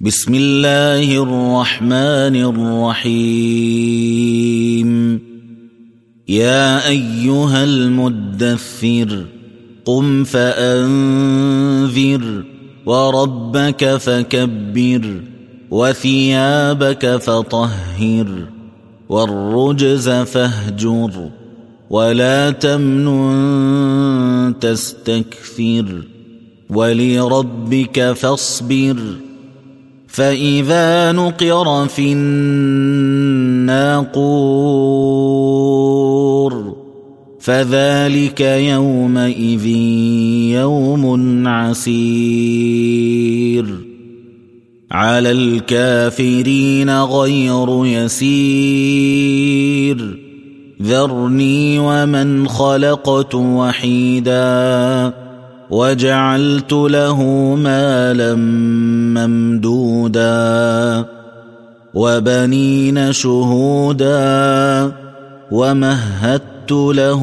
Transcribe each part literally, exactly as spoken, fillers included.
بسم الله الرحمن الرحيم يا أيها المدثر قم فأنذر وربك فكبر وثيابك فطهر والرجز فاهجر ولا تمنن تستكثر ولربك فاصبر فإذا نقر في الناقور فذلك يومئذ يوم عسير على الكافرين غير يسير ذرني ومن خلقت وحيدا وجعلت له مالا ممدودا وبنين شهودا ومهدت له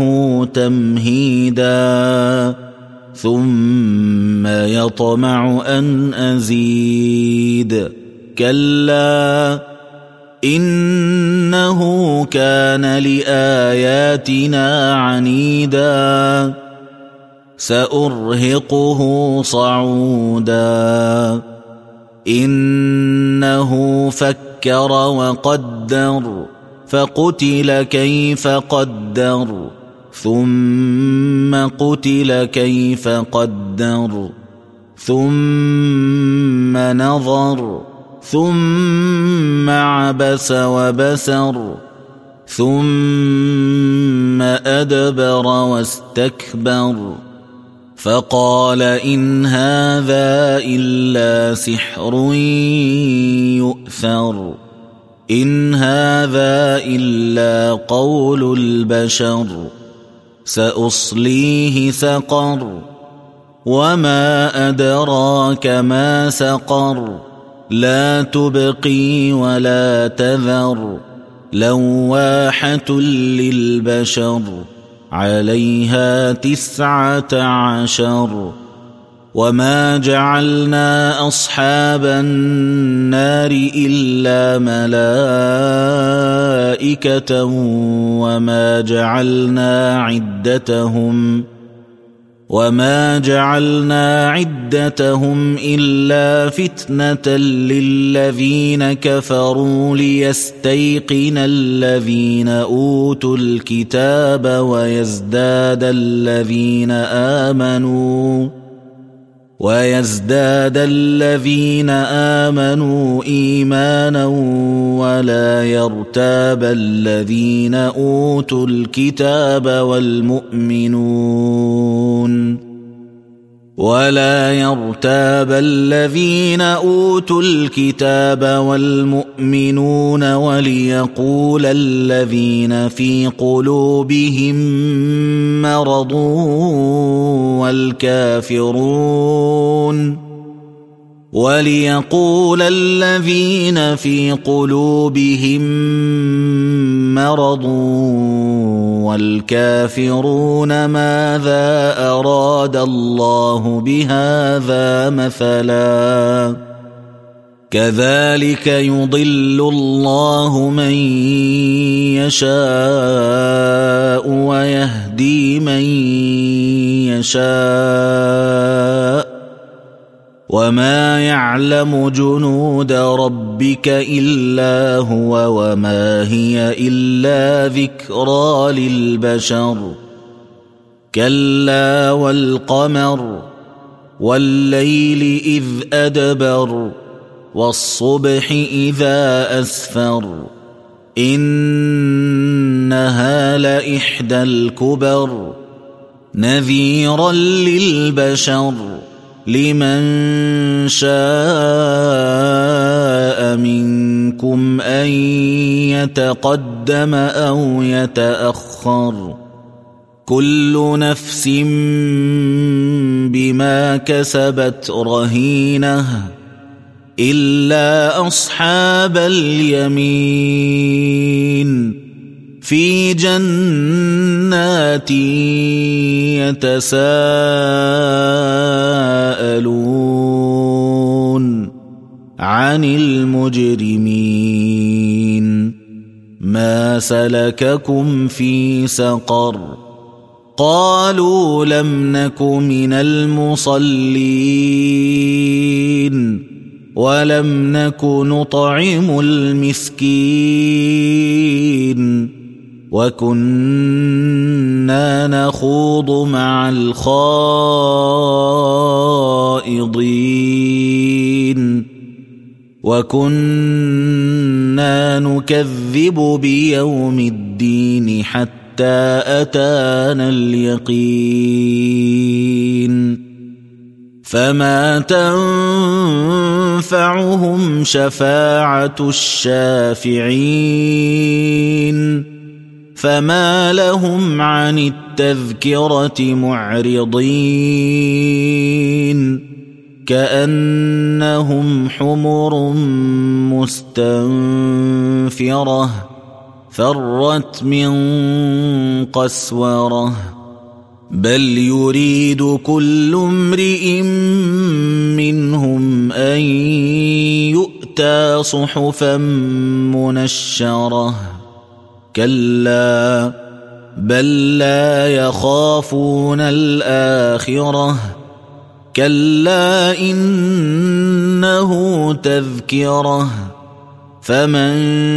تمهيدا ثم يطمع أن أزيد كلا إنه كان لآياتنا عنيدا سأرهقه صعودا إنه فكر وقدر فقتل كيف قدر ثم قتل كيف قدر ثم نظر ثم عبس وبسر ثم أدبر واستكبر فقال إن هذا إلا سحر يؤثر إن هذا إلا قول البشر سأصليه سقر وما أدراك ما سقر لا تبقي ولا تذر لواحة للبشر عليها تسعة عشر وما جعلنا أصحاب النار إلا ملائكة وما جعلنا عدتهم وما جعلنا عدتهم إلا فتنة للذين كفروا ليستيقن الذين أوتوا الكتاب ويزداد الذين آمنوا ويزداد الذين آمنوا إيمانا ولا يرتاب الذين أوتوا الكتاب والمؤمنون ولا يرتاب الذين أوتوا الكتاب والمؤمنون وليقول الذين في قلوبهم مرض والكافرون وليقول الذين في قلوبهم مرض والكافرون ماذا أراد الله بهذا مثلا كذلك يضل الله من يشاء ويهدي من يشاء وما يعلم جنود ربك إلا هو وما هي إلا ذكرى للبشر كلا والقمر والليل إذ أدبر والصبح إذا أسفر إنها لإحدى الكبر نذيرا للبشر لمن شاء منكم أن يتقدم أو يتأخر كل نفس بما كسبت رهينة إلا أصحاب اليمين في جنات يتساءلون عن المجرمين ما سلككم في سقر قالوا لم نك من المصلين ولم نك نطعم المسكين وكنا نخوض مع الخائضين وكنا نكذب بيوم الدين حتى أتانا اليقين فما تنفعهم شفاعة الشافعين فما لهم عن التذكرة معرضين كأنهم حمر مستنفرة فرت من قسورة بل يريد كل امرئ منهم أن يؤتى صحفا منشرة كلا بل لا يخافون الآخرة كلا إنه تذكرة فمن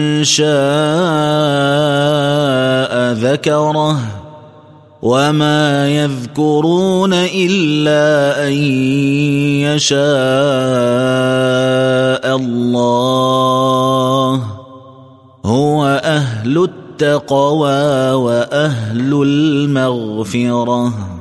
شاء ذكره وما يذكرون إلا أن يشاء الله هو أهل التقوى وأهل المغفرة.